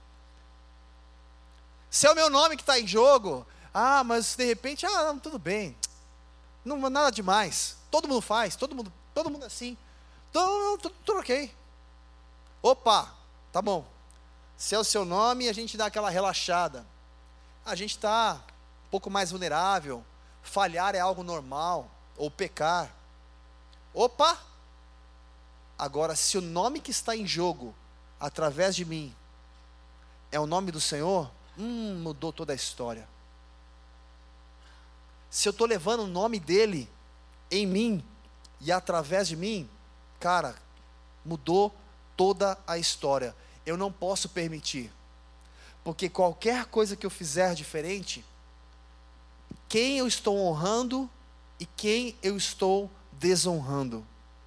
Se é o meu nome que está em jogo, mas de repente, não, tudo bem, não nada demais, todo mundo faz, todo mundo é assim, então, tudo ok. Opa, tá bom, se é o seu nome, a gente dá aquela relaxada, a gente está um pouco mais vulnerável, falhar é algo normal, ou pecar. Opa, agora se o nome que está em jogo, através de mim, é o nome do Senhor, mudou toda a história. Se eu estou levando o nome dEle em mim, e através de mim, cara, mudou toda a história. Eu não posso permitir, porque qualquer coisa que eu fizer diferente, quem eu estou honrando e quem eu estou desonrando,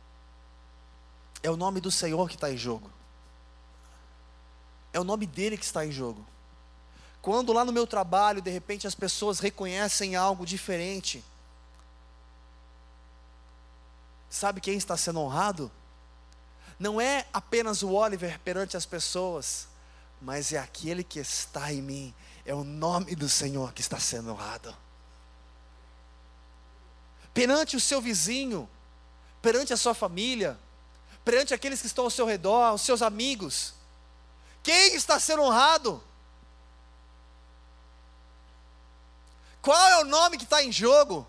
é o nome do Senhor que está em jogo, é o nome dEle que está em jogo. Quando lá no meu trabalho, de repente as pessoas reconhecem algo diferente, sabe quem está sendo honrado? Não é apenas o Oliver perante as pessoas, mas é aquele que está em mim, é o nome do Senhor que está sendo honrado. Perante o seu vizinho, perante a sua família, perante aqueles que estão ao seu redor, os seus amigos, quem está sendo honrado? Qual é o nome que está em jogo?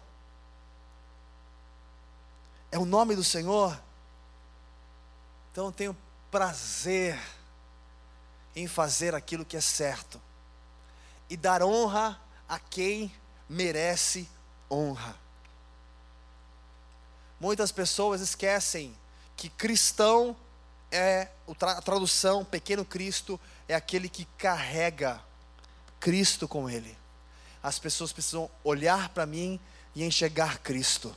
É o nome do Senhor. Então eu tenho prazer em fazer aquilo que é certo e dar honra a quem merece honra. Muitas pessoas esquecem que cristão a tradução pequeno Cristo é aquele que carrega Cristo com ele. As pessoas precisam olhar para mim e enxergar Cristo.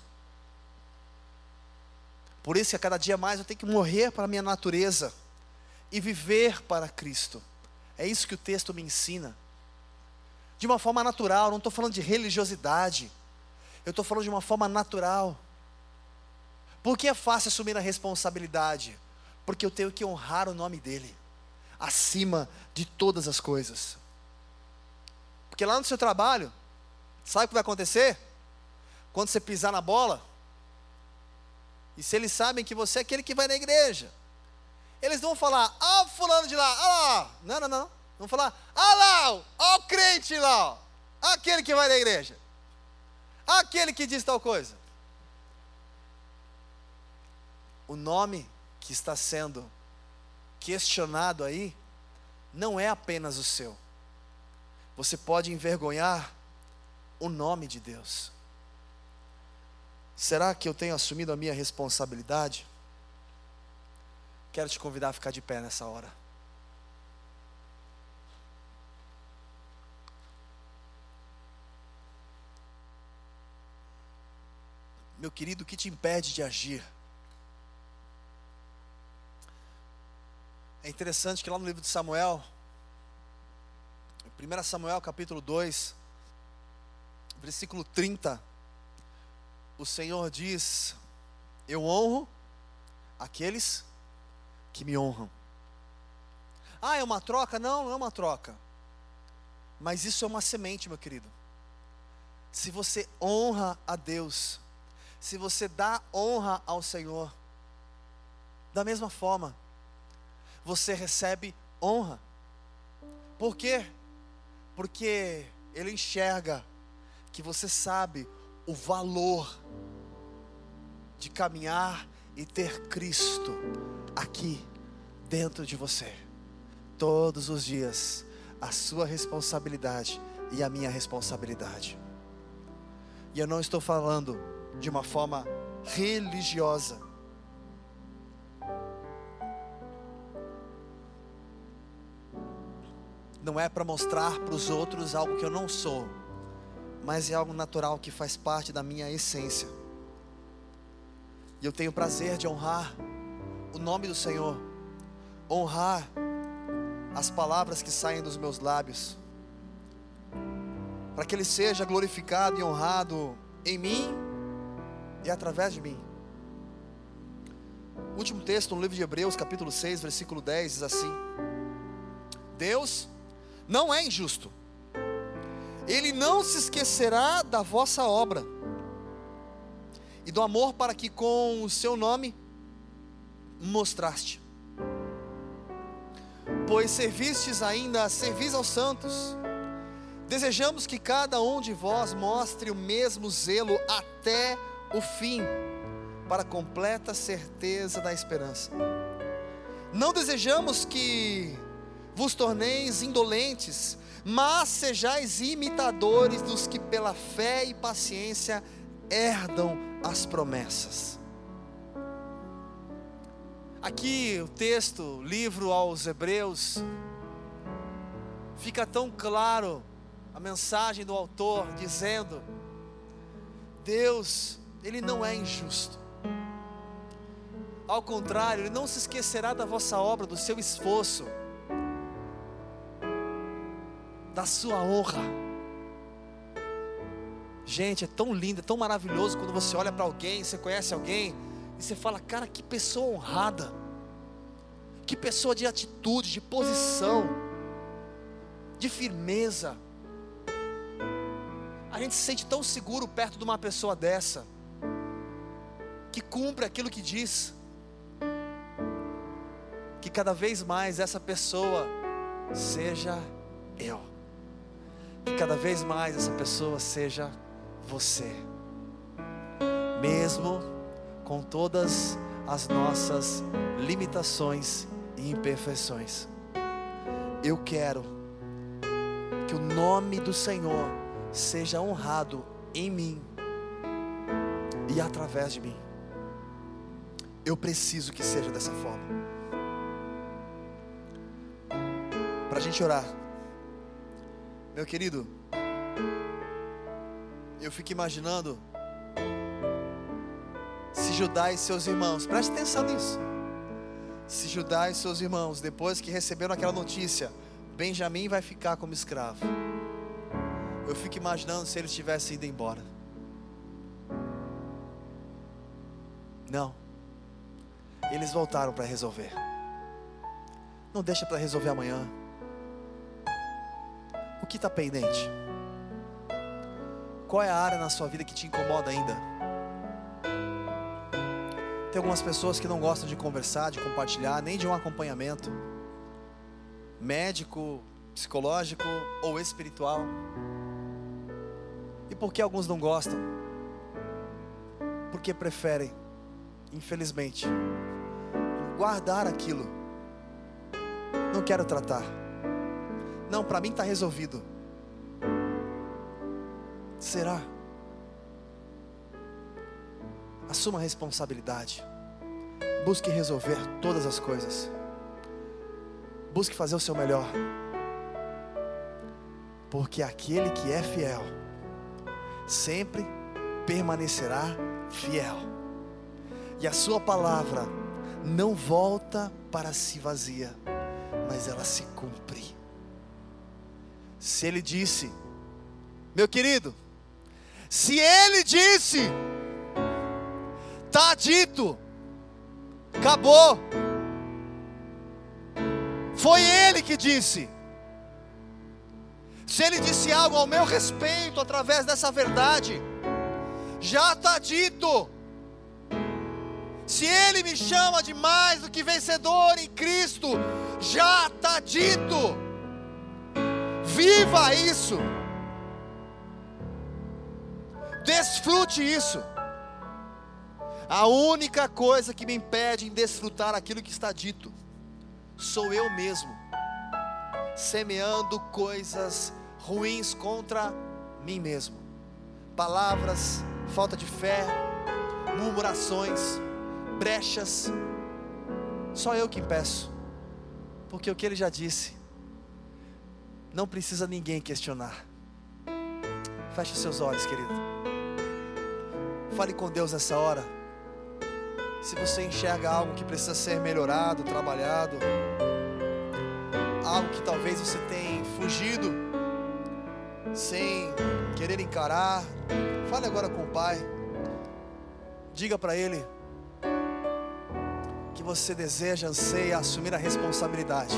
Por isso que a cada dia mais eu tenho que morrer para a minha natureza e viver para Cristo. É isso que o texto me ensina. De uma forma natural, não estou falando de religiosidade. Eu estou falando de uma forma natural. Por que é fácil assumir a responsabilidade? Porque eu tenho que honrar o nome dEle, acima de todas as coisas. Porque lá no seu trabalho, sabe o que vai acontecer? Quando você pisar na bola, e se eles sabem que você é aquele que vai na igreja, eles não vão falar, fulano de lá, não, não vão falar, lá, o crente lá, aquele que vai na igreja, aquele que diz tal coisa. O nome que está sendo questionado aí, não é apenas o seu. Você pode envergonhar o nome de Deus. Será que eu tenho assumido a minha responsabilidade? Quero te convidar a ficar de pé nessa hora. Meu querido, o que te impede de agir? É interessante que lá no livro de Samuel, 1 Samuel capítulo 2, versículo 30, o Senhor diz, eu honro aqueles que me honram. É uma troca? Não, não é uma troca. Mas isso é uma semente, meu querido. Se você honra a Deus, se você dá honra ao Senhor, da mesma forma, você recebe honra. Por quê? Porque Ele enxerga que você sabe o valor de caminhar e ter Cristo aqui dentro de você. Todos os dias, a sua responsabilidade e a minha responsabilidade. E eu não estou falando de uma forma religiosa. Não é para mostrar para os outros algo que eu não sou, mas é algo natural que faz parte da minha essência. E eu tenho prazer de honrar o nome do Senhor, honrar as palavras que saem dos meus lábios, para que Ele seja glorificado e honrado em mim e através de mim. O último texto no livro de Hebreus, capítulo 6, versículo 10, diz assim: Deus não é injusto, Ele não se esquecerá da vossa obra e do amor para que com o seu nome mostraste, pois servis aos santos. Desejamos que cada um de vós mostre o mesmo zelo até o fim, para a completa certeza da esperança. Não desejamos que vos torneis indolentes, mas sejais imitadores dos que pela fé e paciência herdam as promessas. Aqui o texto, livro aos Hebreus, fica tão claro a mensagem do autor, dizendo: Deus, Ele não é injusto. Ao contrário, Ele não se esquecerá da vossa obra, do seu esforço, da sua honra. Gente, é tão lindo, é tão maravilhoso quando você olha para alguém, você conhece alguém e você fala: cara, que pessoa honrada, que pessoa de atitude, de posição, de firmeza. A gente se sente tão seguro perto de uma pessoa dessa, que cumpre aquilo que diz, que cada vez mais essa pessoa seja eu, que cada vez mais essa pessoa seja você, mesmo com todas as nossas limitações e imperfeições. Eu quero que o nome do Senhor seja honrado em mim e através de mim. Eu preciso que seja dessa forma. Para a gente orar, meu querido, eu fico imaginando se Judá e seus irmãos, preste atenção nisso, se Judá e seus irmãos, depois que receberam aquela notícia, Benjamim vai ficar como escravo, eu fico imaginando se eles tivessem ido embora. Não, eles voltaram para resolver. Não deixa para resolver amanhã. O que está pendente? Qual é a área na sua vida que te incomoda ainda? Tem algumas pessoas que não gostam de conversar, de compartilhar, nem de um acompanhamento médico, psicológico ou espiritual. E por que alguns não gostam? Porque preferem, infelizmente, guardar aquilo. Não quero tratar. Não, para mim está resolvido. Será? Assuma a responsabilidade. Busque resolver todas as coisas. Busque fazer o seu melhor. Porque aquele que é fiel sempre permanecerá fiel. E a sua palavra não volta para si vazia, mas ela se cumpre. Se Ele disse, meu querido, se Ele disse, está dito, acabou. Foi Ele que disse. Se Ele disse algo ao meu respeito através dessa verdade, já está dito. Se Ele me chama de mais do que vencedor em Cristo, já está dito. Viva isso. Desfrute isso. A única coisa que me impede em desfrutar aquilo que está dito sou eu mesmo, semeando coisas ruins contra mim mesmo. Palavras, falta de fé, murmurações, brechas. Só eu que impeço, porque o que ele já disse, não precisa ninguém questionar. Feche seus olhos, querido. Fale com Deus nessa hora. Se você enxerga algo que precisa ser melhorado, trabalhado, algo que talvez você tenha fugido, sem querer encarar, fale agora com o Pai. Diga para Ele que você deseja, anseia assumir a responsabilidade.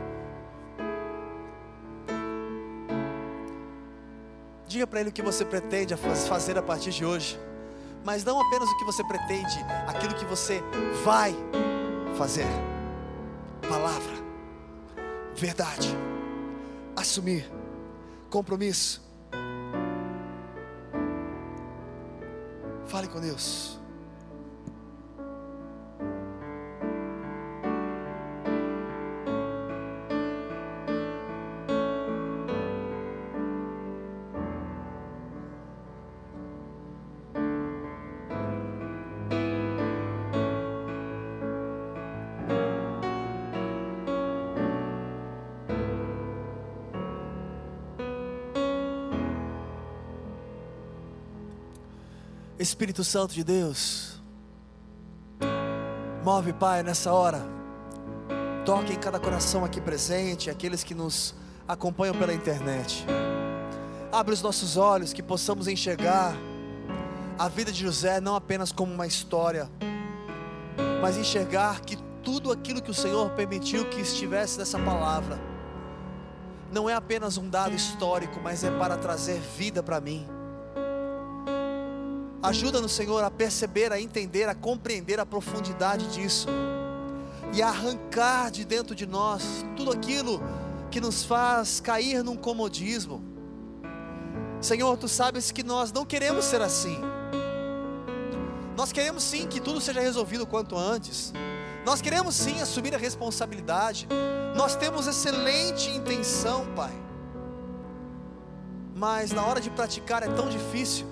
Diga para Ele o que você pretende fazer a partir de hoje. Mas não apenas o que você pretende, aquilo que você vai fazer. Palavra, verdade, assumir, compromisso. Fale com Deus. Espírito Santo de Deus, move, Pai, nessa hora. Toque em cada coração aqui presente, aqueles que nos acompanham pela internet. Abre os nossos olhos, que possamos enxergar a vida de José não apenas como uma história, mas enxergar que tudo aquilo que o Senhor permitiu que estivesse nessa palavra não é apenas um dado histórico, mas é para trazer vida para mim. Ajuda-nos, Senhor, a perceber, a entender, a compreender a profundidade disso e a arrancar de dentro de nós tudo aquilo que nos faz cair num comodismo. Senhor, Tu sabes que nós não queremos ser assim. Nós queremos sim que tudo seja resolvido quanto antes. Nós queremos sim assumir a responsabilidade. Nós temos excelente intenção, Pai, mas na hora de praticar é tão difícil.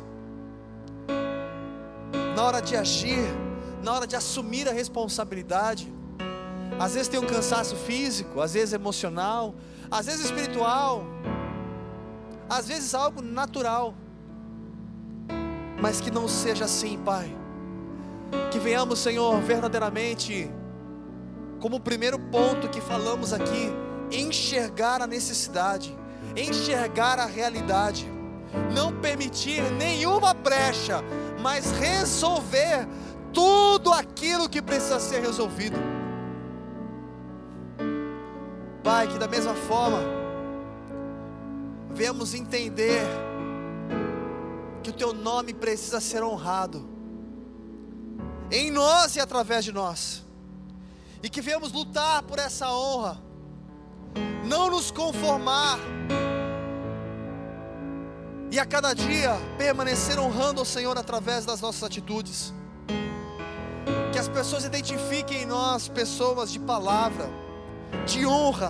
Na hora de agir, na hora de assumir a responsabilidade, às vezes tem um cansaço físico, às vezes emocional, às vezes espiritual, às vezes algo natural, mas que não seja assim, Pai. Que venhamos, Senhor, verdadeiramente, como o primeiro ponto que falamos aqui, enxergar a necessidade, enxergar a realidade, não permitir nenhuma brecha, mas resolver tudo aquilo que precisa ser resolvido. Pai, que da mesma forma venhamos entender que o Teu nome precisa ser honrado em nós e através de nós, e que venhamos lutar por essa honra, não nos conformar, e a cada dia permanecer honrando o Senhor através das nossas atitudes. Que as pessoas identifiquem em nós pessoas de palavra, de honra.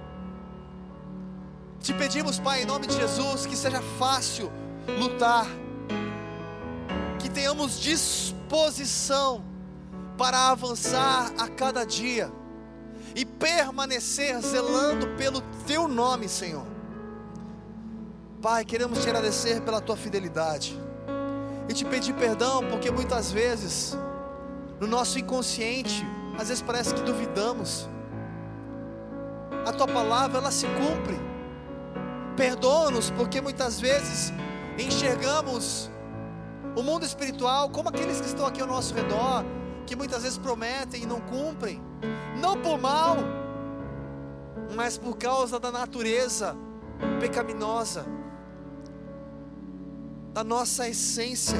Te pedimos, Pai, em nome de Jesus, que seja fácil lutar, que tenhamos disposição para avançar a cada dia e permanecer zelando pelo Teu nome, Senhor. Pai, queremos Te agradecer pela Tua fidelidade e Te pedir perdão, porque muitas vezes no nosso inconsciente, às vezes parece que duvidamos. A Tua palavra, ela se cumpre. Perdoa-nos, porque muitas vezes enxergamos o mundo espiritual como aqueles que estão aqui ao nosso redor, que muitas vezes prometem e não cumprem, não por mal, mas por causa da natureza pecaminosa, da nossa essência.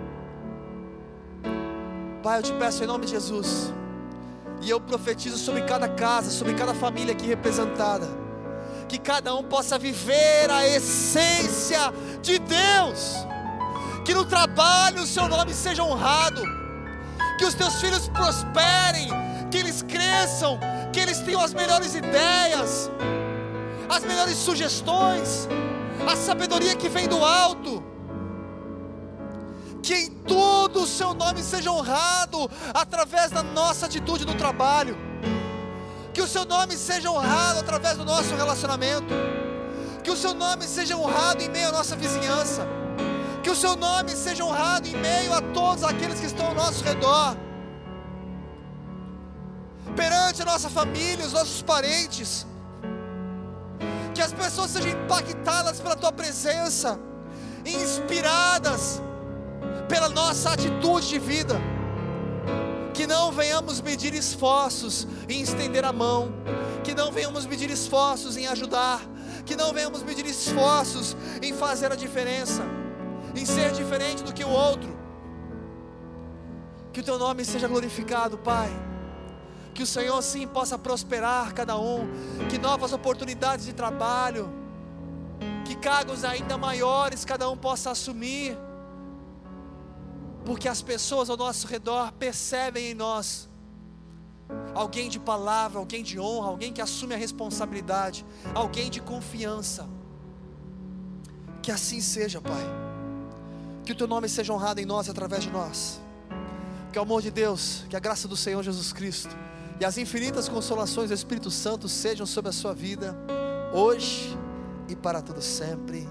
Pai, eu Te peço em nome de Jesus, e eu profetizo sobre cada casa, sobre cada família aqui representada, que cada um possa viver a essência de Deus, Que no trabalho o seu nome seja honrado. Que os teus filhos prosperem, que eles cresçam, que eles tenham as melhores ideias, as melhores sugestões, a sabedoria que vem do alto. Que em tudo o seu nome seja honrado através da nossa atitude no trabalho. Que o seu nome seja honrado através do nosso relacionamento. Que o seu nome seja honrado em meio à nossa vizinhança. Que o seu nome seja honrado em meio a todos aqueles que estão ao nosso redor. Perante a nossa família, os nossos parentes. Que as pessoas sejam impactadas pela tua presença, inspiradas pela nossa atitude de vida. Que não venhamos medir esforços em estender a mão, que não venhamos medir esforços em ajudar, que não venhamos medir esforços em fazer a diferença, em ser diferente do que o outro. Que o teu nome seja glorificado, Pai. Que o Senhor sim possa prosperar cada um, que novas oportunidades de trabalho, que cargos ainda maiores cada um possa assumir, porque as pessoas ao nosso redor percebem em nós alguém de palavra, alguém de honra, alguém que assume a responsabilidade, alguém de confiança. Que assim seja, Pai. Que o teu nome seja honrado em nós e através de nós. Que o amor de Deus, que a graça do Senhor Jesus Cristo e as infinitas consolações do Espírito Santo sejam sobre a sua vida, hoje e para todo sempre.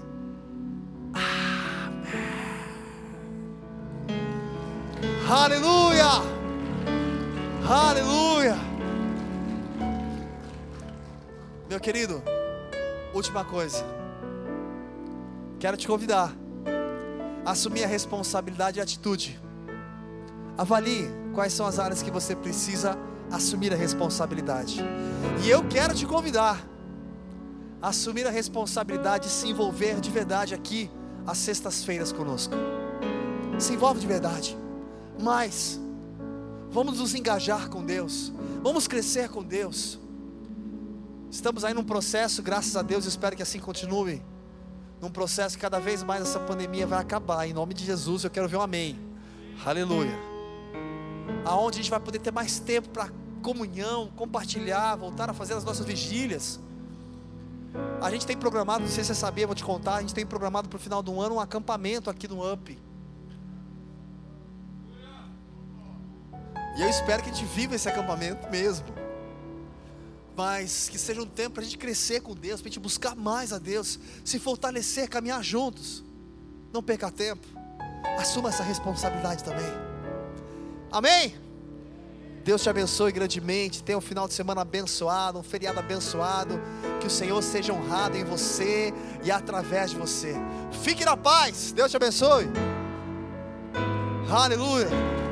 Aleluia, aleluia. Meu querido, última coisa, quero te convidar a assumir a responsabilidade e a atitude. Avalie quais são as áreas que você precisa assumir a responsabilidade, e eu quero te convidar a assumir a responsabilidade e se envolver de verdade aqui às sextas-feiras conosco. Se envolve de verdade. Mas vamos nos engajar com Deus, vamos crescer com Deus. Estamos aí num processo, graças a Deus, espero que assim continue, num processo que cada vez mais essa pandemia vai acabar. Em nome de Jesus eu quero ver um amém. Aleluia. Aonde a gente vai poder ter mais tempo para comunhão, compartilhar, voltar a fazer as nossas vigílias. A gente tem programado, não sei se você sabia, vou te contar, a gente tem programado para o final do ano um acampamento aqui no UP. E eu espero que a gente viva esse acampamento mesmo. Mas que seja um tempo para a gente crescer com Deus, para a gente buscar mais a Deus, se fortalecer, caminhar juntos. Não perca tempo. Assuma essa responsabilidade também. Amém? Deus te abençoe grandemente. Tenha um final de semana abençoado, um feriado abençoado. Que o Senhor seja honrado em você e através de você. Fique na paz. Deus te abençoe. Aleluia.